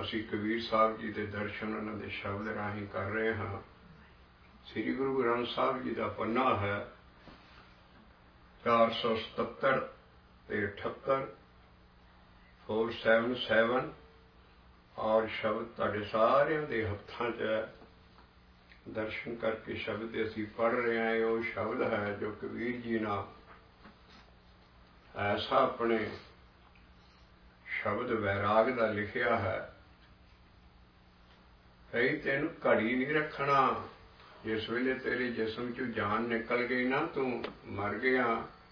ਅਸੀਂ ਕਬੀਰ ਸਾਹਿਬ ਜੀ ਦੇ ਦਰਸ਼ਨ ਉਹਨਾਂ ਦੇ ਸ਼ਬਦ ਰਾਹੀਂ ਕਰ ਰਹੇ ਹਾਂ। ਸ੍ਰੀ ਗੁਰੂ ਗ੍ਰੰਥ ਸਾਹਿਬ ਜੀ ਦਾ ਪੰਨਾ ਹੈ 477 ਤੇ 78 477 ਔਰ ਸ਼ਬਦ ਤੁਹਾਡੇ ਸਾਰਿਆਂ ਦੇ ਹੱਥਾਂ 'ਚ ਹੈ। ਦਰਸ਼ਨ ਕਰਕੇ ਸ਼ਬਦ ਅਸੀਂ ਪੜ੍ਹ ਰਹੇ ਹਾਂ। ਉਹ ਸ਼ਬਦ ਹੈ ਜੋ ਕਬੀਰ ਜੀ ਨਾਲ ਐਸਾ ਆਪਣੇ ਸ਼ਬਦ ਵੈਰਾਗ ਦਾ ਲਿਖਿਆ ਹੈ। ਕਈ ਤੈਨੂੰ ਘੜੀ ਨਹੀਂ ਰੱਖਣਾ। ਜਿਸ ਵੇਲੇ ਤੇਰੇ ਜਿਸਮ 'ਚੋਂ ਜਾਨ ਨਿਕਲ ਗਈ ਨਾ, ਤੂੰ ਮਰ ਗਿਆ,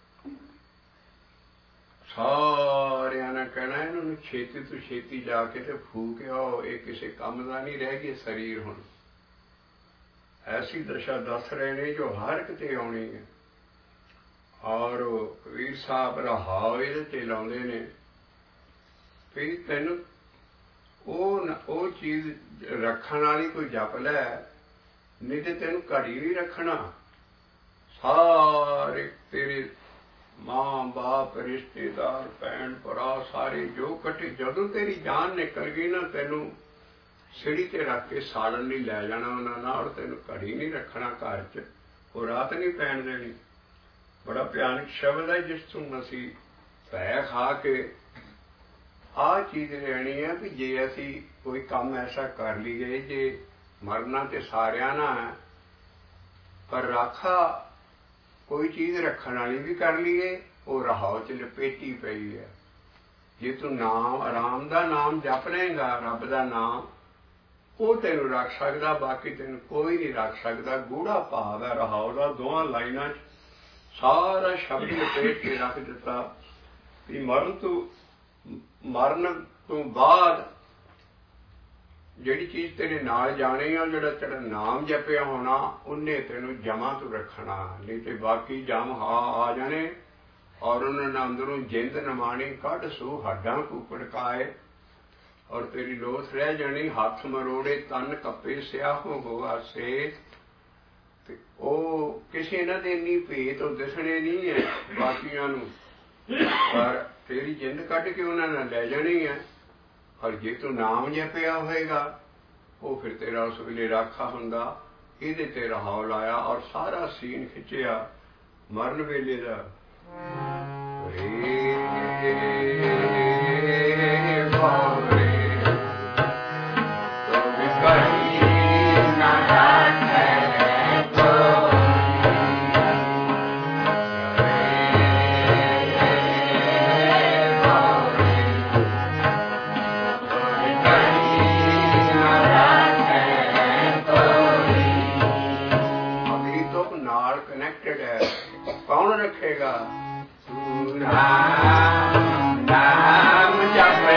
ਸਾਰਿਆਂ ਨੇ ਕਹਿਣਾ ਇਹਨਾਂ ਨੂੰ ਛੇਤੀ ਤੋਂ ਛੇਤੀ ਜਾ ਕੇ ਤੇ ਫੂਕ ਆਓ, ਇਹ ਕਿਸੇ ਕੰਮ ਦਾ ਨਹੀਂ ਰਹਿ ਗਿਆ ਸਰੀਰ। ਹੁਣ ਐਸੀ ਦਸ਼ਾ ਦੱਸ ਰਹੇ ਨੇ ਜੋ ਹਰ ਇੱਕ ਤੇ ਆਉਣੀ ਹੈ। ਔਰ ਕਬੀਰ ਸਾਹਿਬ ਰਹਾਓ ਇਹਦੇ ਤੇ ਲਾਉਂਦੇ ਨੇ ਵੀ ਤੈਨੂੰ ਉਹ ਚੀਜ਼ ਰੱਖਣ ਵਾਲੀ ਕੋਈ ਜਪ ਲੈ, ਨਹੀਂ ਤੇ ਤੈਨੂੰ ਘੜੀ ਨਹੀਂ ਰੱਖਣਾ। ਸਾਰੇ ਤੇਰੇ ਮਾਂ ਬਾਪ ਰਿਸ਼ਤੇਦਾਰ ਭੈਣ ਭਰਾ ਸਾਰੇ ਜੋ ਇਕੱਠੇ, ਜਦੋਂ ਤੇਰੀ ਜਾਨ ਨਿਕਲ ਗਈ ਨਾ, ਤੈਨੂੰ ਸਿੜੀ ਤੇ ਰੱਖ ਕੇ ਸਾੜਨ ਲਈ ਲੈ ਜਾਣਾ ਉਹਨਾਂ ਨਾਲ। ਤੈਨੂੰ ਘੜੀ ਨਹੀਂ ਰੱਖਣਾ ਘਰ 'ਚ, ਉਹ ਰਾਤ ਨਹੀਂ ਪੈਣ ਦੇਣੀ। ਬੜਾ ਭਿਆਨਕ ਸ਼ਬਦ ਹੈ ਜਿਸ ਤੋਂ ਅਸੀਂ ਭੈ ਖਾ ਕੇ ਆਹ ਚੀਜ਼ ਲੈਣੀ ਹੈ ਵੀ ਜੇ ਅਸੀਂ ਕੋਈ ਕੰਮ ਐਸਾ ਕਰ ਲਈਏ, ਜੇ ਮਰਨਾ ਤੇ ਸਾਰਿਆਂ ਨਾਲ ਹੈ, ਪਰ ਰਾਖਾ ਕੋਈ ਚੀਜ਼ ਰੱਖਣ ਵਾਲੀ ਵੀ ਕਰ ਲਈਏ, ਉਹ ਰਹਾਓ 'ਚ ਲਪੇਟੀ ਪਈ ਹੈ। ਜੇ ਤੂੰ ਨਾਮ ਆਰਾਮ ਦਾ ਨਾਮ ਜਪ ਲਏਗਾ, ਰੱਬ ਦਾ ਨਾਮ, ਉਹ ਤੈਨੂੰ ਰੱਖ ਸਕਦਾ, ਬਾਕੀ ਤੈਨੂੰ ਕੋਈ ਨਹੀਂ ਰੱਖ ਸਕਦਾ। ਗੂੜਾ ਭਾਵ ਹੈ ਰਹਾਓ ਦਾ। ਦੋਹਾਂ ਲਾਈਨਾਂ 'ਚ ਸਾਰਾ ਸ਼ਬਦ ਲਪੇਟ ਕੇ ਰੱਖ ਦਿੱਤਾ ਵੀ ਮਰਨ ਤੋਂ ਬਾਅਦ ਜਿਹੜੀ ਚੀਜ਼ ਤੇਰੇ ਨਾਲ ਜਾਣੀ ਆ, ਜਿਹੜਾ ਤੇਰਾ ਨਾਮ ਜਪਿਆ ਹੋਣਾ, ਉਹਨੇ ਤੈਨੂੰ ਜਮਾਂ ਤੋਂ ਰੱਖਣਾ, ਨਹੀਂ ਤੇ ਬਾਕੀ ਜਮ ਆ ਜਾਣੇ। ਔਰ ਉਹਨਾਂ ਨੇ ਅੰਦਰੋਂ ਜਿੰਦ ਨਮਾਣੀ ਕੱਢ ਸੂ ਹੱਡਾਂ ਕੂਕੜ ਕਾਏ, ਔਰ ਤੇਰੀ ਲੋਥ ਰਹਿ ਜਾਣੀ। ਹੱਥ ਮਰੋੜੇ ਤਨ ਕੱਪੇ ਸਿਆਹੋਂ ਹੋਆ ਸੇ। ਤੇ ਉਹ ਕਿਸੇ ਨਾ ਦੇ ਇੰਨੀ ਭੇਤ ਉਹ ਦਿਸਣੇ ਨਹੀਂ ਹੈ ਬਾਕੀਆਂ ਨੂੰ, ਪਰ ਤੇਰੀ ਜਿੰਦ ਕੱਢ ਕੇ ਉਹਨਾਂ ਨੇ ਲੈ ਜਾਣੀ ਹੈ। ਔਰ ਜੇ ਤੂੰ ਨਾਮ ਜਪਿਆ ਹੋਏਗਾ, ਉਹ ਫਿਰ ਤੇਰਾ ਉਸ ਵੇਲੇ ਰਾਖਾ ਹੁੰਦਾ। ਇਹਦੇ ਤੇ ਰਹਾਓ ਲਾਇਆ ਔਰ ਸਾਰਾ ਸੀਨ ਖਿੱਚਿਆ ਮਰਨ ਵੇਲੇ ਦਾ। कौन रखेगा? नाम जप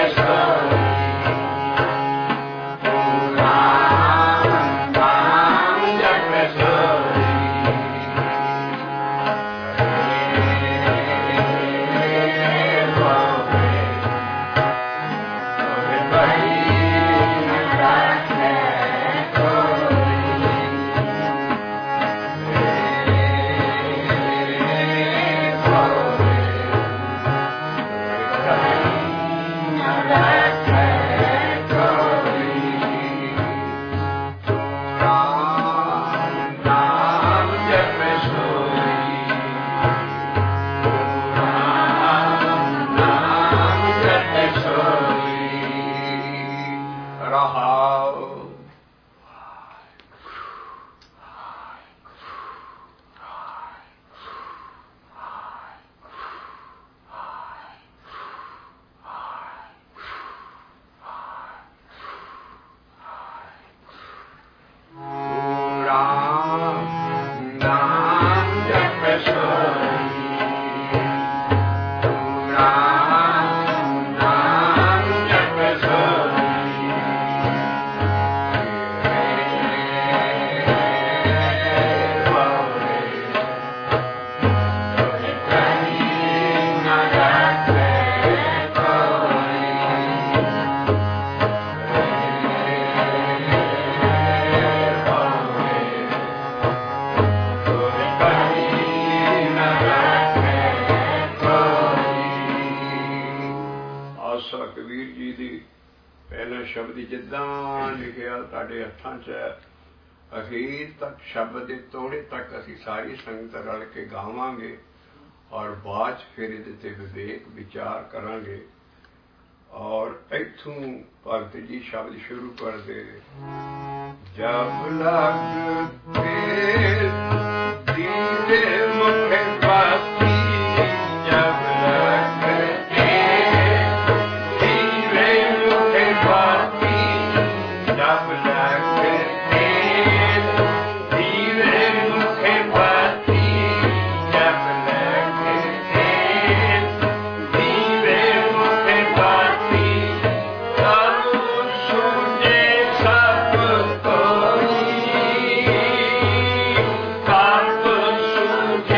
ਪਹਿਲਾ ਸ਼ਬਦ ਜਿੱਦਾਂ ਲਿਖਿਆ ਤੁਹਾਡੇ ਹੱਥਾਂ 'ਚ ਹੈ, ਅਖੀਰ ਤੱਕ ਸ਼ਬਦ ਦੇ ਤੋੜੇ ਤੱਕ ਅਸੀਂ ਸਾਰੀ ਸੰਗਤ ਰਲ ਕੇ ਗਾਵਾਂਗੇ ਔਰ ਬਾਅਦ 'ਚ ਫਿਰ ਇਹਦੇ 'ਤੇ ਵਿਵੇਕ ਵਿਚਾਰ ਕਰਾਂਗੇ। ਔਰ ਇੱਥੋਂ ਭਗਤ ਜੀ ਸ਼ਬਦ ਸ਼ੁਰੂ ਕਰਦੇ, ਜਬ ਲਗ ਤੇ ਦੀਵੇ ਮੁਖੇ ਬਾਤੀ, ਜਬ ਲਗ ਤੇ ਦੀਵੇ ਮੁਖੇ ਬਾਤੀ, ਜਬ ਲਗ ਤੇ ਦੀਵੇ ਮੁਖੇ ਬਾਤੀ, ਜਬ ਲਗ ਤੇ ਦੀਵੇ ਮੁਖੇ ਬਾਤੀ, ਸਭ ਸੁਝੇ ਸਭ ਕੋਈ, ਸਭ ਸੁਝੇ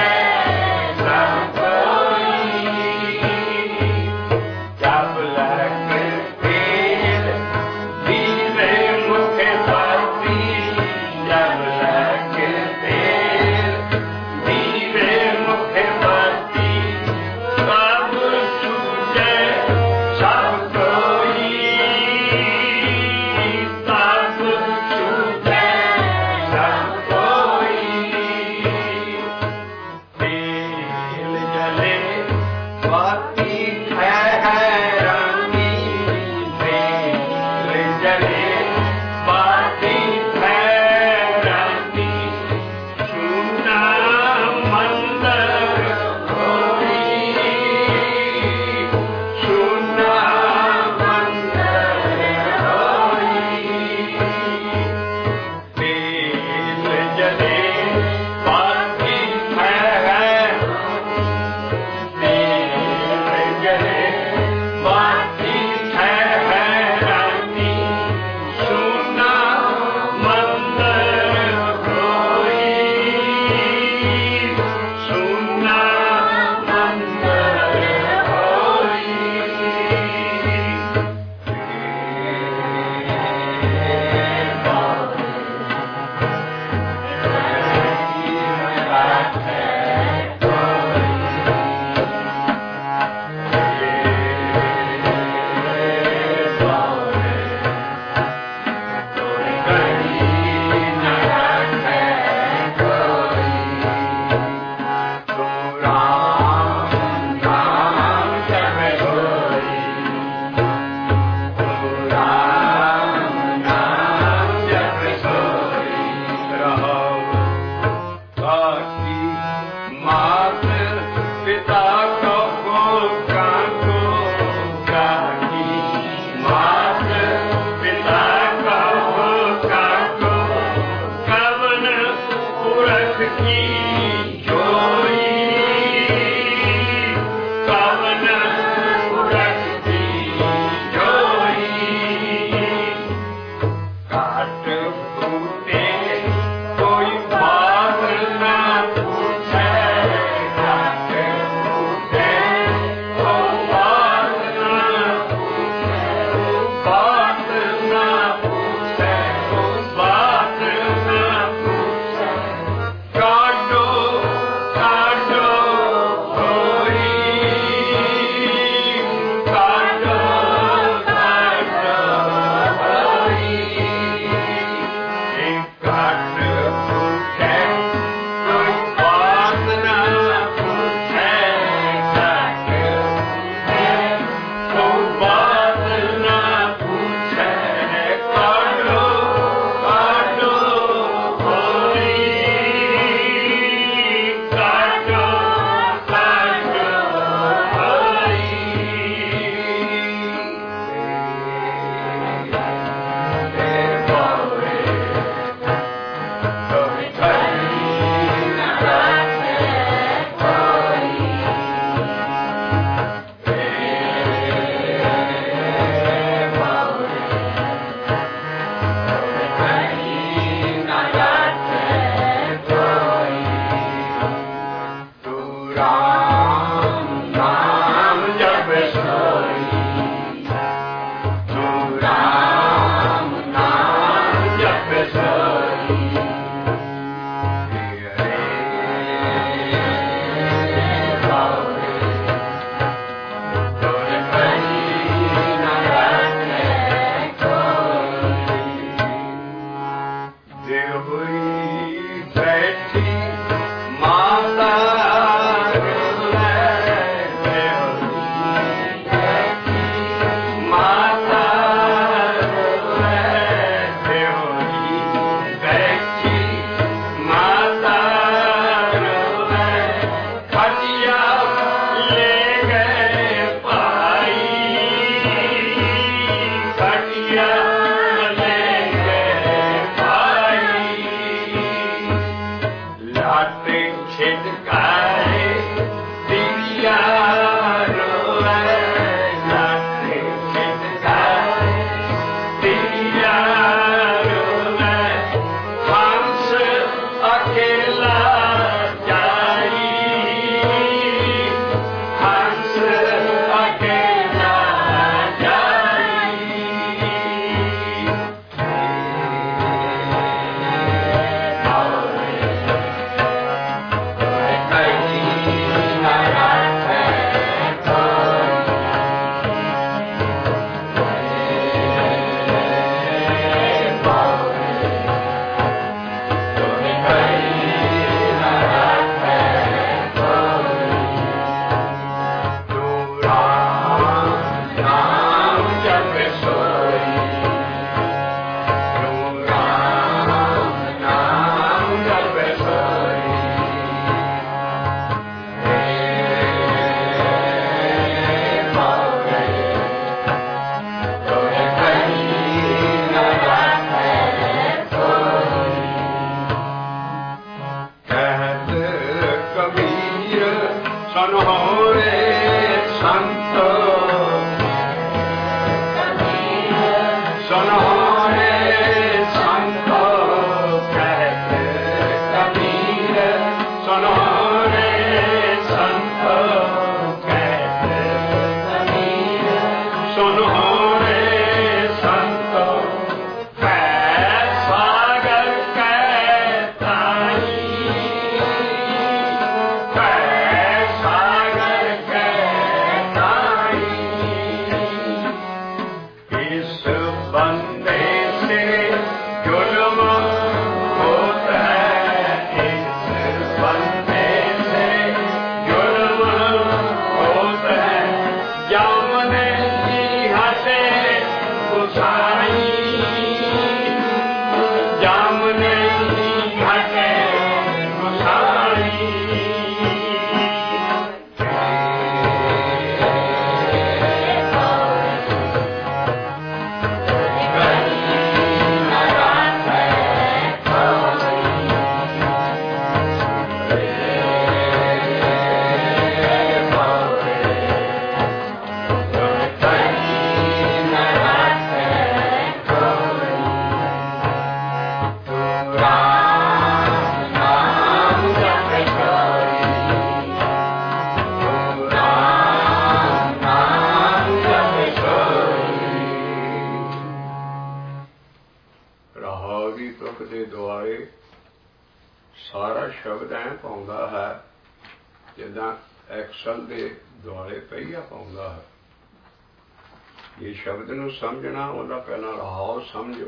ਸਾਰਾ ਸ਼ਬਦ ਐ ਪਾਉਂਦਾ ਹੈ ਜਿੱਦਾਂ ਐਕਸਲ ਦੇ ਦੁਆਲੇ ਪਹੀਆ ਪਾਉਂਦਾ ਹੈ। ਇਹ ਸ਼ਬਦ ਨੂੰ ਸਮਝਣਾ ਉਹਦਾ ਪਹਿਲਾਂ ਰਹਾਉ ਸਮਝੋ।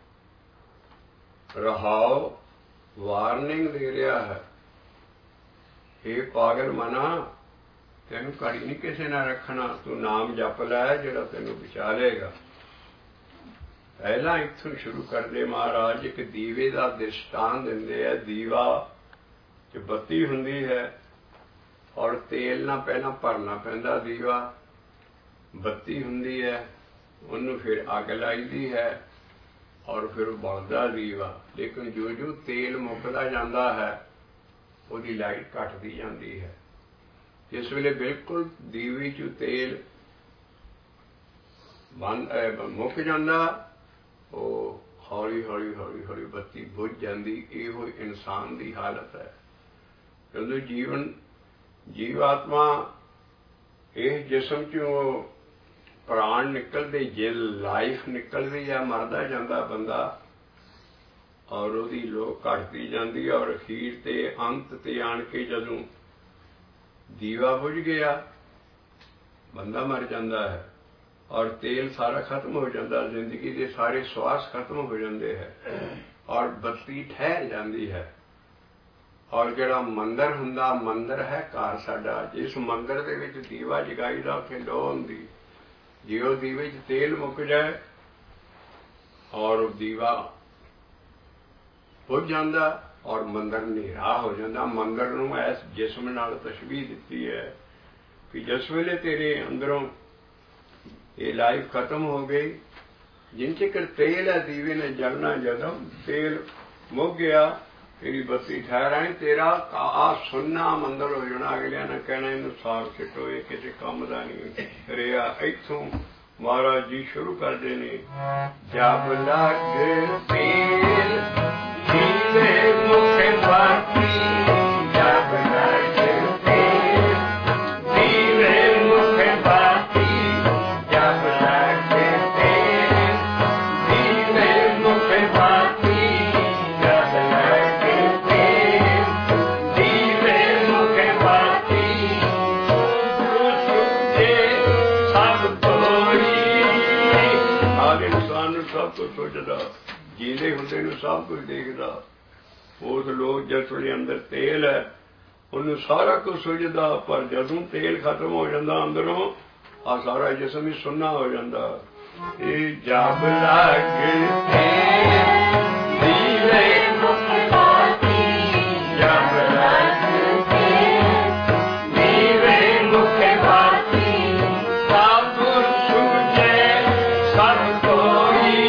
ਰਹਾਉ ਵਾਰਨਿੰਗ ਦੇ ਰਿਹਾ ਹੈ, ਇਹ ਪਾਗਲ ਮਨਾ, ਤੈਨੂੰ ਘੜੀ ਨਹੀਂ ਕਿਸੇ ਨਾਲ ਰੱਖਣਾ, ਤੂੰ ਨਾਮ ਜਪ ਲੈ ਜਿਹੜਾ ਤੈਨੂੰ ਬਚਾ ਲਏਗਾ। ਪਹਿਲਾਂ ਇੱਥੋਂ ਸ਼ੁਰੂ ਕਰਦੇ ਮਹਾਰਾਜ ਇੱਕ ਦੀਵੇ ਦਾ ਦ੍ਰਿਸ਼ਟਾਂਤ ਦਿੰਦੇ ਆ। ਦੀਵਾ 'ਚ ਬੱਤੀ ਹੁੰਦੀ ਹੈ ਔਰ ਤੇਲ ਨਾਲ ਪਹਿਲਾਂ ਭਰਨਾ ਪੈਂਦਾ ਦੀਵਾ, ਬੱਤੀ ਹੁੰਦੀ ਹੈ, ਉਹਨੂੰ ਫਿਰ ਅੱਗ ਲਾਈਦੀ ਹੈ ਔਰ ਫਿਰ ਬਲਦਾ ਦੀਵਾ। ਲੇਕਿਨ ਜੋ ਤੇਲ ਮੁੱਕਦਾ ਜਾਂਦਾ ਹੈ ਉਹਦੀ ਲਾਈਟ ਘਟਦੀ ਜਾਂਦੀ ਹੈ। ਜਿਸ ਵੇਲੇ ਬਿਲਕੁਲ ਦੀਵੇ 'ਚ ਤੇਲ ਮੁੱਕ ਜਾਂਦਾ, ਉਹ ਹੌਲੀ ਹੌਲੀ ਹੌਲੀ ਹੌਲੀ ਬੱਤੀ ਬੁਝ ਜਾਂਦੀ। ਇਹੋ ਇਨਸਾਨ ਦੀ ਹਾਲਤ ਹੈ। ਜਦੋਂ ਜੀਵਾਤਮਾ ਇਸ ਜਿਸਮ 'ਚੋਂ ਪ੍ਰਾਣ ਨਿਕਲਦੇ, ਜੇ ਲਾਈਫ ਨਿਕਲਦੀ ਜਾਂ ਮਰਦਾ ਜਾਂਦਾ ਬੰਦਾ, ਔਰ ਉਹਦੀ ਲੋਕ ਘਟਦੀ ਜਾਂਦੀ ਔਰ ਅਖੀਰ ਤੇ ਅੰਤ ਤੇ ਆਣ ਕੇ ਜਦੋਂ ਦੀਵਾ ਬੁਝ ਗਿਆ ਬੰਦਾ ਮਰ ਜਾਂਦਾ ਹੈ ਔਰ ਤੇਲ ਸਾਰਾ ਖਤਮ ਹੋ ਜਾਂਦਾ, ਜ਼ਿੰਦਗੀ ਦੇ ਸਾਰੇ ਸਵਾਸ ਖਤਮ ਹੋ ਜਾਂਦੇ ਹੈ ਔਰ ਬੱਤੀ ਠਹਿਰ ਜਾਂਦੀ ਹੈ। ਔਰ ਜਿਹੜਾ ਮੰਦਰ ਹੁੰਦਾ, ਮੰਦਰ ਹੈ ਘਰ ਸਾਡਾ। ਜਿਸ ਮੰਦਰ ਦੇ ਵਿੱਚ ਦੀਵਾ ਜਗਾਈ ਦਾ ਉੱਥੇ ਲੋ ਹੁੰਦੀ। ਜੇ ਉਹ ਦੀਵੇ 'ਚ ਤੇਲ ਮੁੱਕ ਜਾਏ ਔਰ ਦੀਵਾ ਬੁਝ ਜਾਂਦਾ ਔਰ ਮੰਦਰ ਹਨੇਰਾ ਹੋ ਜਾਂਦਾ। ਮੰਦਰ ਨੂੰ ਇਸ ਜਿਸਮ ਨਾਲ ਤਸ਼ਬੀਹ ਦਿੱਤੀ ਹੈ ਕਿ ਜਿਸ ਵੇਲੇ ਤੇਰੇ ਅੰਦਰੋਂ ਇਹ ਲਾਈਫ ਖਤਮ ਹੋ ਗਈ, ਜਿਨ ਚਿਕਰ ਤੇਲ ਹੈ ਦੀਵੇ ਨੇ ਜਲਣਾ, ਜਦੋਂ ਤੇਲ ਮੁੱਕ ਗਿਆ ਤੇਰੀ ਬੱਤੀ ਠਹਿਰ ਆਈ, ਤੇਰਾ ਆ ਸੁੰਨਾ ਮੰਦਰ ਹੋ ਜਾਣਾ। ਅਗਲਿਆਂ ਨੇ ਕਹਿਣਾ ਇਹਨੂੰ ਸਾਗ ਸਿੱਟੋ, ਇਹ ਕਿਸੇ ਕੰਮ ਦਾ ਨਹੀਂ ਰਿਹਾ। ਇੱਥੋਂ ਮਹਾਰਾਜ ਜੀ ਸ਼ੁਰੂ ਕਰਦੇ ਨੇ, ਜਬ ਲੱਗ ਤੇਲ ਦੀਵੇ ਮੁਖੇ ਬਾਤੀ, ਜਬ ਲੱਗ ਤੇਲ ਦੀਵੇ ਮੁਖੇ ਬਾਤੀ, ਜਬ ਲੱਗ ਤੇਲ ਦੀਵੇ ਮੁਖੇ ਬਾਤੀ, ਜਬ ਲੱਗ ਤੇਲ ਦੀਵੇ ਮੁਖੇ ਬਾਤੀ, ਸੁਝੇ ਸਭ ਕੋਈ। ਹਰ ਇਨਸਾਨ ਨੂੰ ਸਭ ਕੁਝ ਸੋਚਦਾ, ਜੀਂਦੇ ਹੁੰਦੇ ਨੂੰ ਸਭ ਕੁਝ ਦੇਖਦਾ। ਉਸ ਲੋਕ ਜਿਸ ਵੇਲੇ ਅੰਦਰ ਤੇਲ ਹੈ ਉਹਨੂੰ ਸਾਰਾ ਕੁਝ ਸੁਝਦਾ, ਪਰ ਜਦੋਂ ਤੇਲ ਖਤਮ ਹੋ ਜਾਂਦਾ ਅੰਦਰੋਂ ਆ ਸਾਰਾ ਜਿਸਮ ਹੀ ਸੁੰਨਾ ਹੋ ਜਾਂਦਾ। ਇਹ ਜਬ ਲੱਗ ਤੇਲ ਦੀਵੇ ਮੁਖੇ ਬਾਤੀ, ਜਬ ਲੱਗ ਤੇਲ ਦੀਵੇ ਮੁਖੇ ਬਾਤੀ, ਸਭ ਸੁਝੇ ਸਭ ਕੋਈ,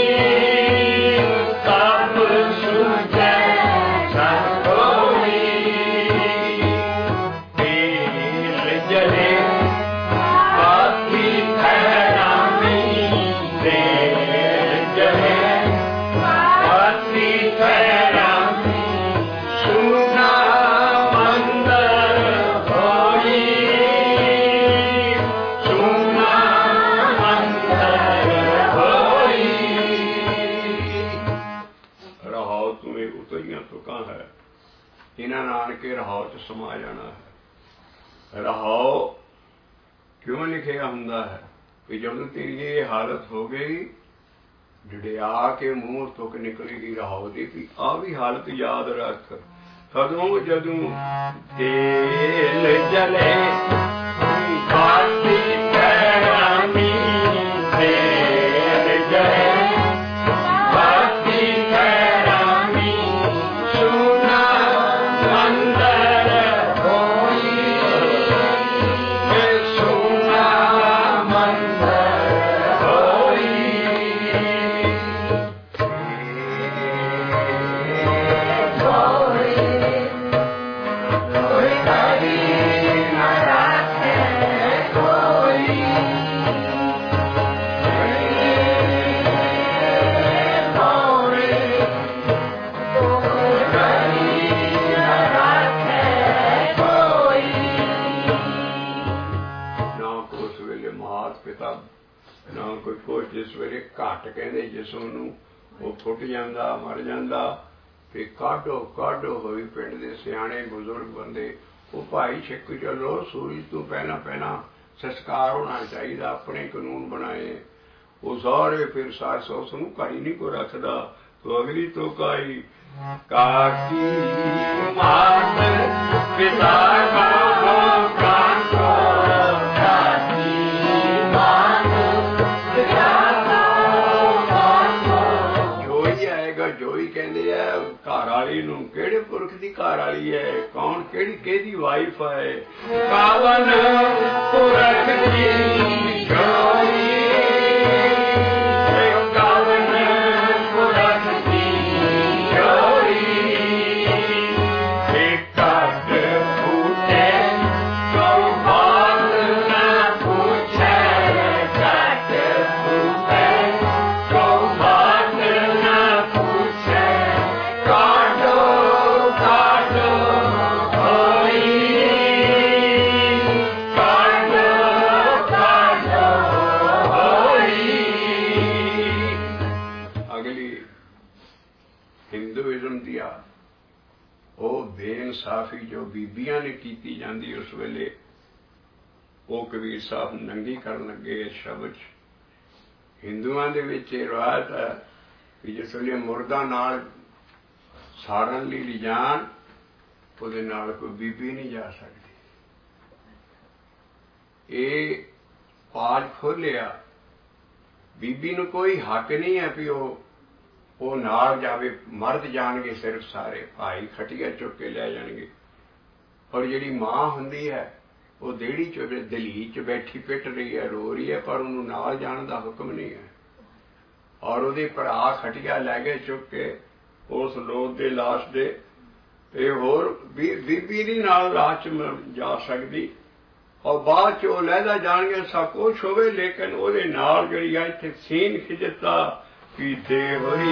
ਸਭ ਸੁਝੇ ਸਭ ਕੋਈ। ਤੇਲ ਜਲੇ ਬਾਤੀ ਠਹਿਰਾਵੀ, ਤੇਲ इन्हां नानके रहाओ च समा जाना है। रहाओ क्यों लिखिया हुंदा है कि जब तेरी ये हालत हो गई, डिडिया के मूँह तुक निकलेगी रहाओ दी भी आ भी हालत याद रख। कदों जदों तेल जले बाती पैरानी तेल जले बाती पैरानी सुना मंदर होई सुना मंदर होई जिस वेले घट कहते जिसनू वो फुट जाता मर जाता फिर काढो काढो होई पिंड दे सियाणे बुजुर्ग बंदे वो भाई छिक चलो सूरज तू पहला पहला संस्कार होना चाहिए अपने कानून बनाए वो सारे फिर सास उसनू घड़ी नहीं को रखदा तो अगली तो काई काकी मात पिता घर वाली नूं केड़े पुरख दी घर वाली है कौन केड़ी केदी वाइफ है पावन पुरख दी जोई पावन पुरख दी जोई एक काट फूटे तो बात ना पूछे काट फूटे तो बात ना पूछे काटो काटो होई काटो काटो होई। अगली हिंदुइज्म दिया वो बेइंसाफी जो बीबियां ने कीती जाती उस वेले वो कबीर साहब नंगी कर लगे शब्द हिंदुआं दे विच रिवायत है कि जिस वेले मुर्दा नाल साड़न लई लिजान ਉਹਦੇ ਨਾਲ कोई बीबी नहीं जा सकती। ये पाज खोलिया बीबी नूं कोई हक नहीं है भी वो नाल जावे मर्द जाणगे सिर्फ सारे भाई खटिया चुक के लै जाणगे और जिहड़ी मां हुंदी है वो देहड़ी च दलील च बैठी पिट रही है रो रही है पर उन्होंने नाल जाण दा हुक्म नहीं है और ਉਹਦੇ भरा खटिया लै गए चुक के उस लोग दे लाश दे ते होर बीबी दी नाल लाश जा सकदी और बाद च वो लैदा जाणगे सब कुछ होवे लेकिन ਉਹਦੇ नाल ਜਿਹੜੀ ਆ ਇੱਥੇ सीन खिचता कि देवरी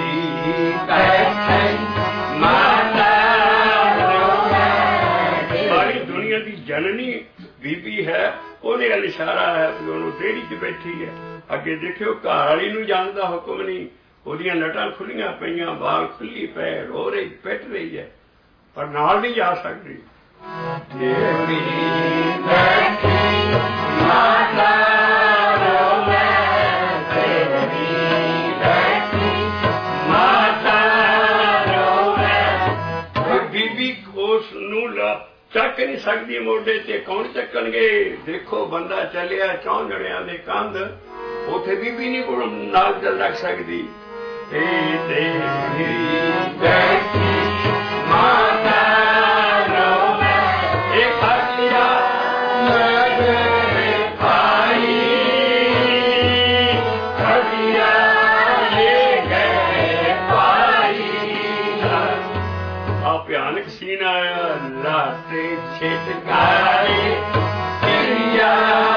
सारी दुनिया की जननी बीबी है ਉਹਦੇ ਵੱਲ इशारा है कि ਉਹਨੂੰ देहड़ी च बैठी है अगे देखियो घर वाली नूं जाण दा हुक्म नहीं ਉਹਦੀਆਂ नटां खुलियां पईयां बाल खुली पै रो रही पिट रही है पर नाल नहीं जा सकती। देवरी बैठी माता रोवे देवरी बैठी माता रोवे बीबी उस नूं चक नहीं सकती मोढे ते कौन चक्कणगे देखो बंदा चलिया 4 जणियां दे कंध उथे बीबी नहीं कोल नाल चल रख सकती। बैठी माता रोवे एक हथिया मेरे भाई हथिया ले गए भाई। आप भयानक सीन आया लाते छिटकाए चिड़िया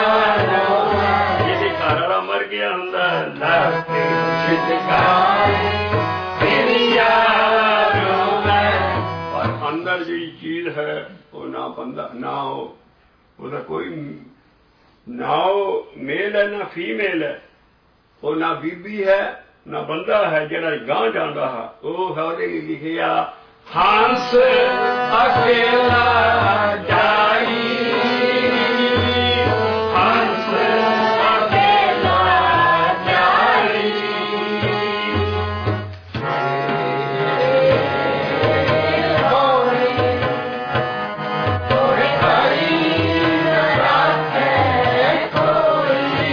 ये घर वाला मर गया हुंदा लाते छिटकाए चिड़िया अंदर जी चीज है वो ना बंदा ना हो उसका कोई ना हो मेल है ना फीमेल है वो ना बीबी है ना बंदा है जरा गां जाता है वो है लिखिया हंस अकेला जाई, हंस अकेला जाई। तोहे हरि राखे कोई,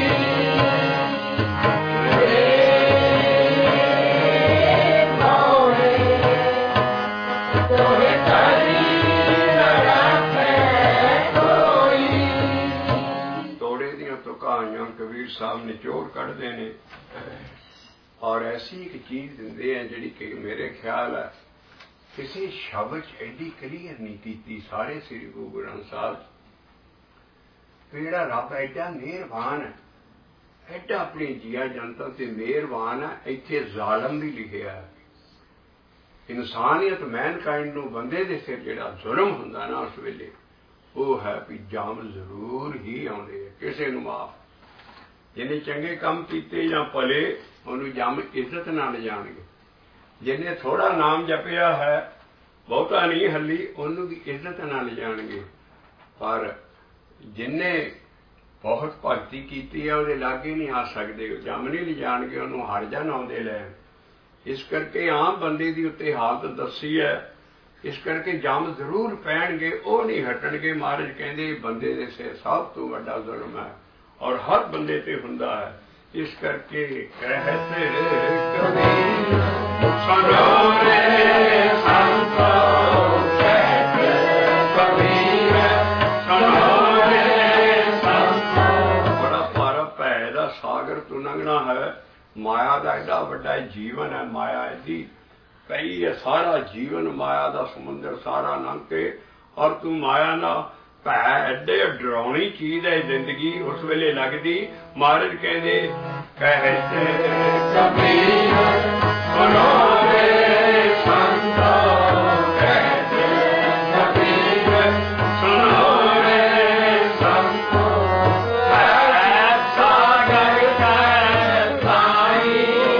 कबीर साहब निचोड़ कढ़ते ने और ऐसी एक चीज दिंदे हैं जिहड़ी कि मेरे ख्याल है किसी शब्द एडी क्लीयर नहीं की सारे श्री गुरु ग्रंथ साहब। जिहड़ा रब एडा मेहरबान है, एडा अपनी जिया जनता से मेहरबान है, इत्थे जालम भी लिखिया है। इंसानियत मैनकाइंड नूं बंदे दे सिर जिहड़ा जुल्म हुंदा ना उस वेले वो है भी जाम जरूर ही आउंदे किसी नूं माफ। जिन्हें चंगे काम किए या भले उन्होंने जम इज्जत ना ले जाएंगे, जिन्हें थोड़ा नाम जपिया है बहुता नहीं हली उन्होंने भी इज्जत ना ले जाएंगे, पर जिन्हें बहुत भगती की है वो लागे नहीं आ सकते, जम नहीं ले जाएंगे, उन्होंने हर जा नाम दे लैन। इस करके आम बंदे की उत्ते हालत दसी है, इस करके जम जरूर पैणगे, वो नहीं हटणगे। महाराज कहते बंदे दे सिर सब तो वड्डा जुल्म है और हर बंदे ते हुंदा है। इस करके कहते कबीर सुनो रे संतो, कहते कबीर सुनो रे संतो। बड़ा भारा भै दा सागर तू लंघना है, माया का एडा वड्डा जीवन है, माया एडी पई है, सारा जीवन माया का समुंदर सारा लंघ के और तू माया ना एडे डरावनी चीज है जिंदगी उस वेले लगती। महाराज कहते कहते कबीर सुनो रे संतो, कहते कबीर सुनो रे संतो। सागर साई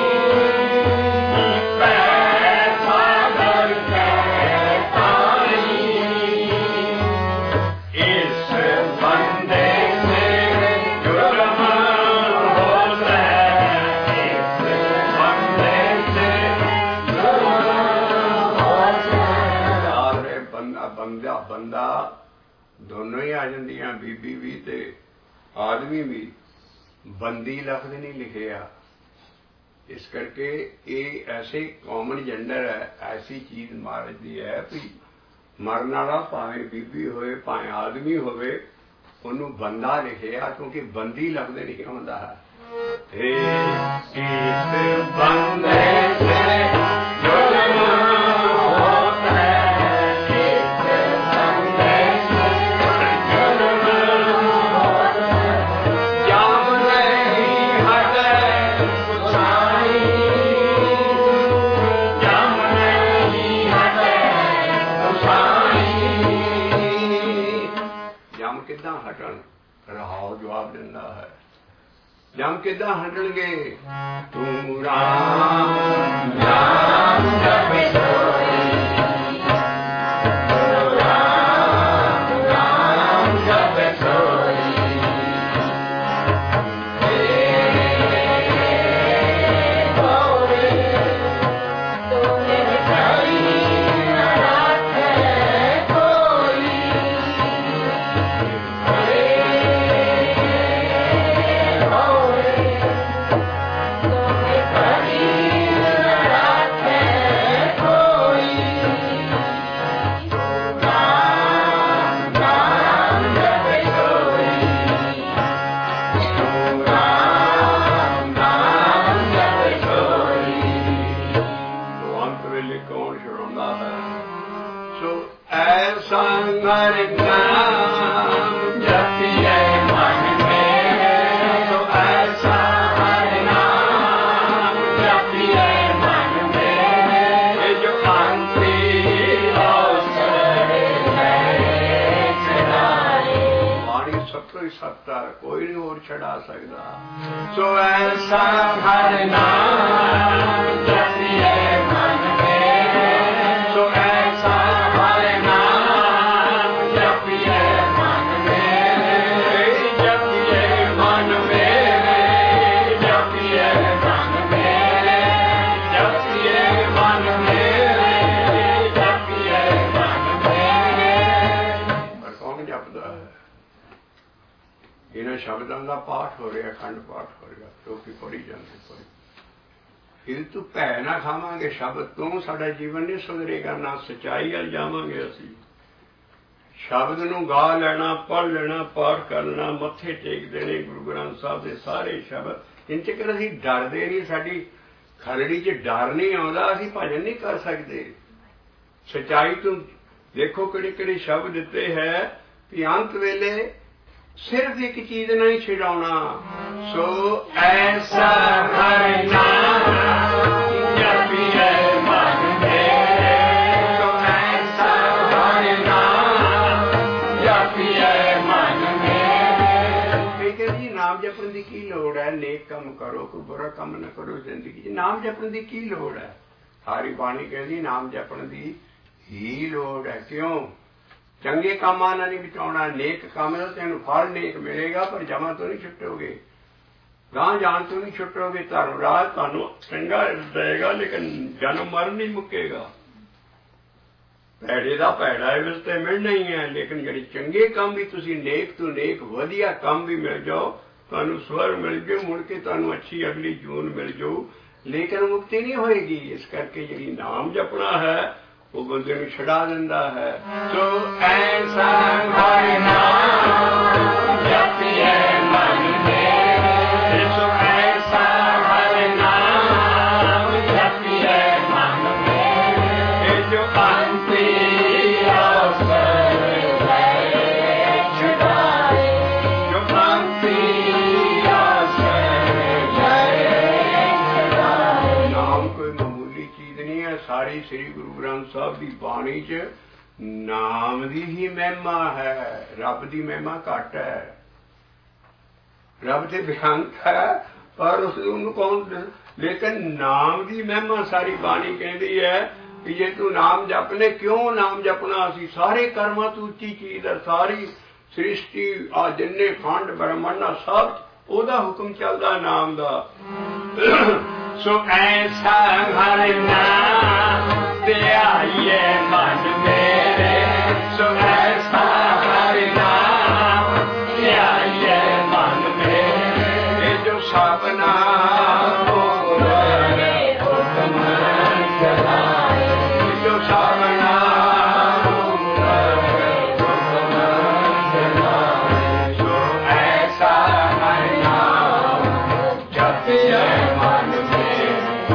सागर बंदा दोनों ही आ जांदियां, बीबी भी ते आदमी भी, बंदी लफ्ज नहीं लिखिया। इस करके ये ऐसे कॉमन जेंडर है, ऐसी चीज महाराज दी है भी मरन वाला भावें बीबी होए भावें आदमी होवे उन्होंने बंदा लिखिया, क्योंकि बंदी लफ्ज नहीं होंदा है। बंदे से रहाओ जवाब दिंदा है, जम किदा हटणगे तू राम नाम जपे सोई, राम नाम जपे सोई। कोई नहीं और छड़ा सकता। सो ऐसा हर नाम जपिए मन में, सो ਪਾਠ ਹੋ ਰਿਹਾ, ਅਖੰਡ ਪਾਠ ਹੋ ਰਿਹਾ, ਲੋਕੀ ਪੜ੍ਹੀ ਜਾਂਦੇ ਪੜ੍ਹੀ। ਫਿਰ ਤੂੰ ਭੈ ਨਾ ਖਾਵਾਂਗੇ ਸ਼ਬਦ ਤੋਂ, ਸਾਡਾ ਜੀਵਨ ਨਹੀਂ ਸੁਧਰੇਗਾ, ਨਾ ਸੱਚਾਈ ਵੱਲ ਜਾਵਾਂਗੇ ਅਸੀਂ। ਸ਼ਬਦ ਨੂੰ ਗਾ ਲੈਣਾ, ਪੜ੍ਹ ਲੈਣਾ, ਪਾਠ ਕਰ ਲੈਣਾ, ਮੱਥੇ ਟੇਕ ਦੇਣੇ ਗੁਰੂ ਗ੍ਰੰਥ ਸਾਹਿਬ ਦੇ ਸਾਰੇ ਸ਼ਬਦ। ਇੰਝ ਕਰ ਅਸੀਂ ਡਰਦੇ ਨਹੀਂ, ਸਾਡੀ ਖਰੜੀ 'ਚ ਡਰ ਨਹੀਂ ਆਉਂਦਾ, ਅਸੀਂ ਭਜਨ ਨਹੀਂ ਕਰ ਸਕਦੇ। ਸੱਚਾਈ ਤੋਂ ਦੇਖੋ ਕਿਹੜੇ ਕਿਹੜੇ ਸ਼ਬਦ ਦਿੱਤੇ ਹੈ ਕਿ ਅੰਤ ਵੇਲੇ ਸਿਰਫ ਇੱਕ ਚੀਜ਼ ਨਹੀਂ ਛਡਾਉਣਾ, ਸੋ ਐਸਾ ਹਰਿ ਨਾਮ ਜਪੀਐ ਮਨ ਮੇਰੇ, ਸੋ ਐਸਾ ਹਰਿ ਨਾਮ ਜਪੀਐ ਮਨ ਮੇਰੇ। ਠੀਕ ਹੈ ਜੀ, ਨਾਮ ਜਪਣ ਦੀ ਕੀ ਲੋੜ ਹੈ? ਨੇਕ ਕੰਮ ਕਰੋ, ਕੋਈ ਬੁਰਾ ਕੰਮ ਨਾ ਕਰੋ ਜ਼ਿੰਦਗੀ 'ਚ। ਨਾਮ ਜਪਣ ਦੀ ਕੀ ਲੋੜ ਹੈ? ਸਾਰੀ ਬਾਣੀ ਕਹਿੰਦੀ ਨਾਮ ਜਪਣ ਦੀ ਹੀ ਲੋੜ ਹੈ। ਕਿਉਂ? ਚੰਗੇ ਕੰਮਾਂ ਨਾਲ ਨਹੀਂ ਬਚਾਉਣਾ, ਨੇਕ ਕੰਮ ਦਾ ਤੈਨੂੰ ਫਲ ਨੇਕ ਮਿਲੇਗਾ, ਪਰ ਜਮਾਂ ਤੋਂ ਨਹੀਂ ਛੁੱਟੋਗੇ, ਗਾਂ ਜਾਣ ਤੋਂ ਨਹੀਂ ਛੁੱਟੋਗੇ। ਧਰਮ ਰਾਜ ਤੁਹਾਨੂੰ ਚੰਗਾ ਦੇਗਾ, ਲੇਕਿਨ ਜਨਮ ਮਰਨ ਨਹੀਂ ਮੁੱਕੇਗਾ। ਭੈੜੇ ਦਾ ਭੈੜਾ ਇਸ ਤੇ ਮਿਲਣਾ ਹੀ ਹੈ, ਲੇਕਿਨ ਜਿਹੜੇ ਚੰਗੇ ਕੰਮ ਵੀ ਤੁਸੀਂ ਨੇਕ ਤੋਂ ਨੇਕ ਵਧੀਆ ਕੰਮ ਵੀ ਮਿਲ ਜਾਓ, ਤੁਹਾਨੂੰ ਸਵਰ ਮਿਲ ਜਾਓ, ਮੁੜ ਕੇ ਤੁਹਾਨੂੰ ਅੱਛੀ ਅਗਲੀ ਜੂਨ ਮਿਲ ਜਾਊ, ਲੇਕਿਨ ਮੁਕਤੀ ਨਹੀਂ ਹੋਏਗੀ। ਇਸ ਕਰਕੇ ਜਿਹੜੀ ਨਾਮ ਜਪਣਾ ਹੈ ਉਹ ਬੰਦੇ ਨੂੰ ਛਡਾ ਦਿੰਦਾ ਹੈ। ਸੋ ਐਸਾ ਹਰਿ ਨਾਮ ਜਪੀਐ ਮਨ ਮੇਰੇ, ਸੋ ਐਸਾ ਹਰਿ ਨਾਮ ਜਪੀਐ ਮਨ ਮੇਰੇ, ਜੋ ਅੰਤੀ ਅਵਸਰ ਲੈ ਛੁਡਾਏ, ਜੋ ਅੰਤੀ ਅਵਸਰ ਲੈ ਛੁਡਾਏ। ਨਾਮ ਕੋਈ ਮਾਮੂਲੀ ਚੀਜ਼ ਨਹੀਂ ਹੈ। ਸਾਰੀ ਸ੍ਰੀ ਗੁਰੂ ਗ੍ਰੰਥ ਸਾਹਿਬ ਦੀ ਬਾਣੀ 'ਚ ਨਾਮ ਦੀ ਹੀ ਮਹਿਮਾ ਹੈ, ਰੱਬ ਦੀ ਮਹਿਮਾ ਘੱਟ ਹੈ। ਰੱਬ ਤੇ ਬਿਆੰਤ ਹੈ ਪਰ ਉਹਨੂੰ ਕੌਣ, ਲੇਕਿਨ ਨਾਮ ਦੀ ਮਹਿਮਾ ਸਾਰੀ ਬਾਣੀ ਕਹਿੰਦੀ ਹੈ ਕਿ ਜੇ ਤੂੰ ਨਾਮ ਜਪ ਲੈ। ਕਿਉਂ ਨਾਮ ਜਪਣਾ? ਅਸੀਂ ਸਾਰੇ ਕਰਮਾਂ ਤੋਂ ਉੱਚੀ ਚੀਜ਼ ਹੈ, ਸਾਰੀ ਸ੍ਰਿਸ਼ਟੀ ਆ ਜਿੰਨੇ ਖੰਡ ਬ੍ਰਹਮੰਡ ਸਭ ਉਹਦਾ ਹੁਕਮ ਚੱਲਦਾ ਨਾਮ ਦਾ। ਸੋ ਐਸਾ ਹਰਿ ਨਾਮ ਧਿਆਈਏ ਮਨ ਮੇਰੇ, ਸੋ ਐਸਾ ਹਰਿ ਨਾਮ ਧਿਆਈਏ ਮਨ ਮੇਰੇ, ਜੋ ਸਭਨਾ ਪੂਰੇ ਹੁਕਮ ਚਲਾਏ, ਜੋ ਸਭਨਾ ਪੂਰੇ ਹੁਕਮ ਚਲਾਏ, ਸੋ ਐਸਾ ਹਰਿ ਨਾਮ ਜਪੀਐ ਮਨ ਮੇਰੇ,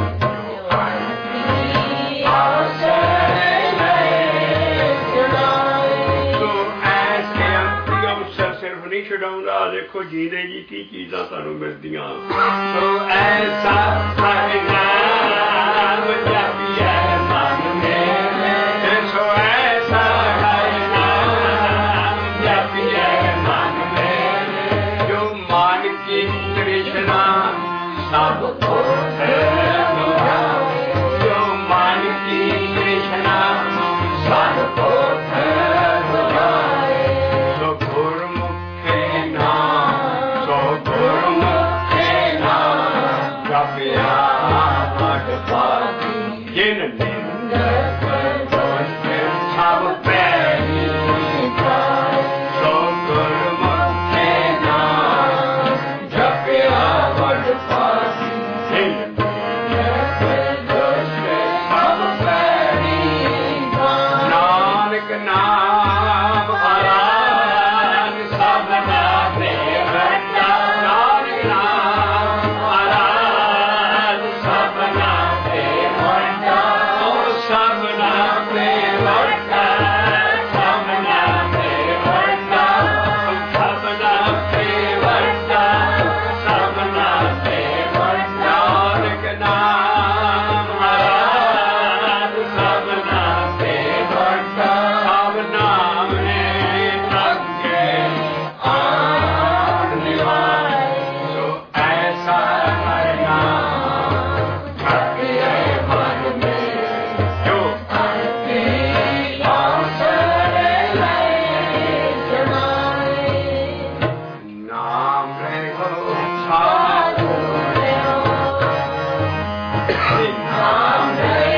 ਨਹੀਂ ਛਡਾਉਂਦਾ। ਦੇਖੋ ਜੀਂਦੇ ਜੀ ਕੀ ਚੀਜ਼ਾਂ ਤੁਹਾਨੂੰ ਮਿਲਦੀਆਂ। ਸੋ ਐਸਾ ਹਰਿ ਨਾਮ ਜਪੀਐ ਮਨ ਮੇਰੇ, ਸੋ ਐਸਾ ਹਰਿ ਨਾਮ ਜਪੀਐ ਮਨ ਮੇਰੇ, ਜੋ ਮਨ ਕੀ ਤ੍ਰਿਸ਼ਨਾ ਸਭ ਕੋਟ ਬੁਝਾਏ, ਜੋ ਮਨ ਕੀ ਤ੍ਰਿਸ਼ਨਾ ਸਭ ਕੋਟ ਬੁਝਾਏ, ਸੋ ਗੁਰਮੁਖੇ ਨਾਮ, ਸੋ ਗੁਰਮੁਖੇ ਨਾਮ ਜਪਿਆ ਮਟ ਪਾਤੀ, ਜਿਨ ਨਿੰਦਕ ਦੋਸ਼ ਸਭ ਪੈਰੀ ਪਾਏ, ਸੋ ਗੁਰਮੁਖੇ ਨਾਮ ਜਪਿਆ ਮਟ ਪਾਤੀ, ਜਿਨ ਨਿੰਦਕ ਦੋਸ਼ ਸਭ ਪੈਰੀ ਪਾਏ, ਨਾਨਕ ਨਾਮ ਆਰਾਮ ਸਭਨਾ ਤੇ ਵਰਤਾ, ਨਾਨਕ ਨਾਮ ਆਰਾਮ ਸਭਨਾ ਤੇ ਵਰਤਾ, ਉਹ ਸਭਨਾ ਤੇ ਵਰਤਾ, ਸਭਨਾ ਤੇ ਵਰਤਾ, ਸਭਨਾ ਤੇ ਵਰਤਾ, ਸਭਨਾ ਤੇ ਵਰਤਾ, ਨਾਨਕ ਨਾਮ ਆਰਾਮ ਸਭਨਾ ਤੇ ਵਰਤਾ, ਸਭ ਨਾਮ ਨੇ ਅੱਗੇ ਆਣ ਨਿਵਾਏ, ਸੋ ਐਸਾ ਹਰਿ ਨਾਮ ਜਪੀਐ ਮਨ ਮੇਰੇ, ਜੋ ਅੰਤੀ ਅਵਸਰ ਲੈ ਛੁਡਾਏ। ਨਾਮ ਰਹਿਓ ਸਾਧੂ ਰਹਿਓ, ਨਾਮ ਰਹਿਓ